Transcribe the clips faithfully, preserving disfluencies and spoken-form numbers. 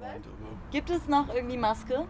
Gibt es noch irgendwie Maske?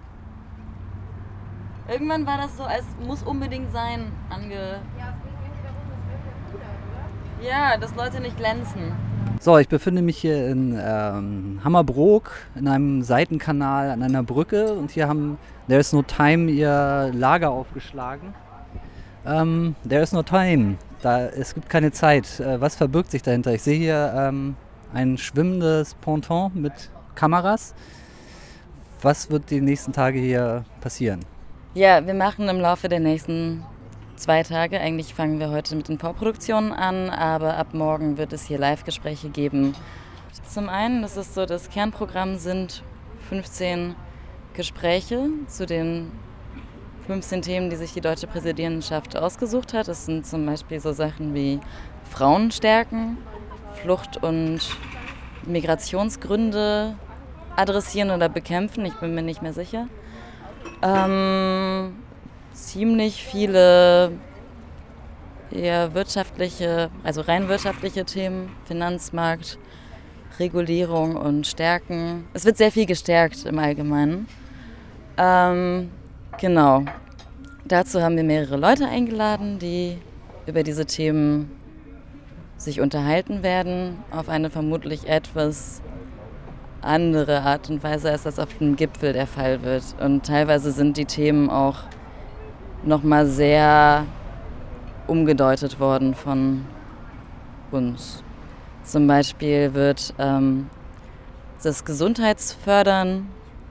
Irgendwann war das so, als muss unbedingt sein, ange... Ja, es ging irgendwie darum, dass irgendwer Bruder, oder? Ja, dass Leute nicht glänzen. So, ich befinde mich hier in ähm, Hammerbrook, in einem Seitenkanal an einer Brücke und hier haben There is no time ihr Lager aufgeschlagen. Ähm, There is no time, da, es gibt keine Zeit. Äh, was verbirgt sich dahinter? Ich sehe hier ähm, ein schwimmendes Ponton mit Kameras. Was wird die nächsten Tage hier passieren? Ja, wir machen im Laufe der nächsten zwei Tage, eigentlich fangen wir heute mit den Vorproduktionen an, aber ab morgen wird es hier Live-Gespräche geben. Zum einen, das ist so, das Kernprogramm sind fünfzehn Gespräche zu den fünfzehn Themen, die sich die deutsche Präsidentschaft ausgesucht hat. Das sind zum Beispiel so Sachen wie Frauen stärken, Flucht- und Migrationsgründe adressieren oder bekämpfen, ich bin mir nicht mehr sicher. Ähm, ziemlich viele eher wirtschaftliche, also rein wirtschaftliche Themen, Finanzmarkt, Regulierung und Stärken. Es wird sehr viel gestärkt im Allgemeinen. Ähm, genau. Dazu haben wir mehrere Leute eingeladen, die über diese Themen sich unterhalten werden, auf eine vermutlich etwas andere Art und Weise, als das auf dem Gipfel der Fall wird. Und teilweise sind die Themen auch nochmal sehr umgedeutet worden von uns. Zum Beispiel wird ähm, das Gesundheitsfördern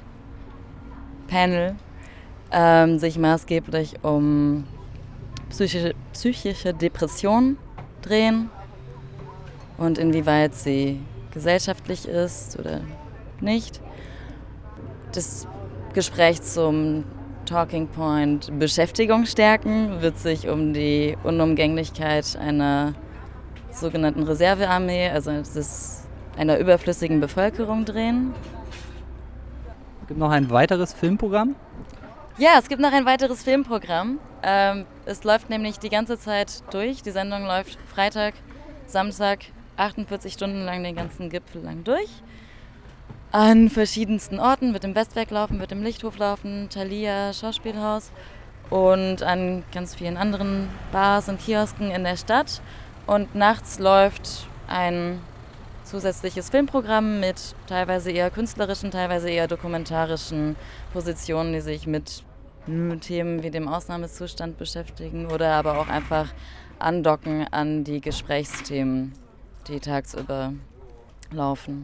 Panel ähm, sich maßgeblich um psychische, psychische Depression drehen und inwieweit sie gesellschaftlich ist oder nicht. Das Gespräch zum Talking Point Beschäftigung stärken wird sich um die Unumgänglichkeit einer sogenannten Reservearmee, also des, einer überflüssigen Bevölkerung drehen. Es gibt noch ein weiteres Filmprogramm. Ja, es gibt noch ein weiteres Filmprogramm. Ähm, es läuft nämlich die ganze Zeit durch. Die Sendung läuft Freitag, Samstag, achtundvierzig Stunden lang den ganzen Gipfel lang durch. An verschiedensten Orten, wird im Westwerk laufen, wird im Lichthof laufen, Thalia Schauspielhaus und an ganz vielen anderen Bars und Kiosken in der Stadt. Und nachts läuft ein zusätzliches Filmprogramm mit teilweise eher künstlerischen, teilweise eher dokumentarischen Positionen, die sich mit Themen wie dem Ausnahmezustand beschäftigen oder aber auch einfach andocken an die Gesprächsthemen, die tagsüber laufen.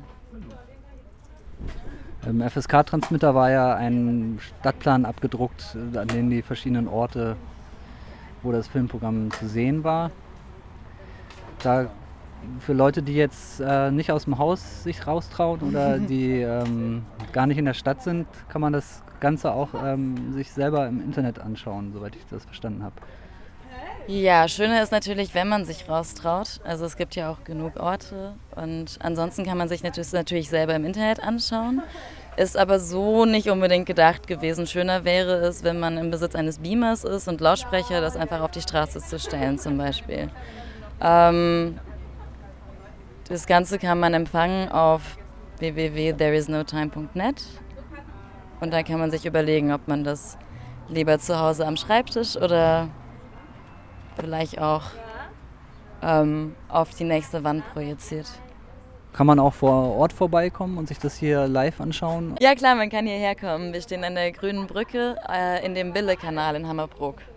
Im F S K-Transmitter war ja ein Stadtplan abgedruckt, an dem die verschiedenen Orte, wo das Filmprogramm zu sehen war. Da für Leute, die jetzt äh, nicht aus dem Haus sich raustrauen oder die ähm, gar nicht in der Stadt sind, kann man das Ganze auch ähm, sich selber im Internet anschauen, soweit ich das verstanden habe. Ja, schöner ist natürlich, wenn man sich raustraut. Also es gibt ja auch genug Orte und ansonsten kann man sich natürlich, natürlich selber im Internet anschauen. Ist aber so nicht unbedingt gedacht gewesen. Schöner wäre es, wenn man im Besitz eines Beamers ist und Lautsprecher, das einfach auf die Straße zu stellen zum Beispiel. Ähm, das Ganze kann man empfangen auf w w w punkt there is no time punkt net und dann kann man sich überlegen, ob man das lieber zu Hause am Schreibtisch oder vielleicht auch ähm, auf die nächste Wand projiziert. Kann man auch vor Ort vorbeikommen und sich das hier live anschauen? Ja klar, man kann hierher kommen. Wir stehen an der Grünen Brücke äh, in dem Bille-Kanal in Hammerbrook.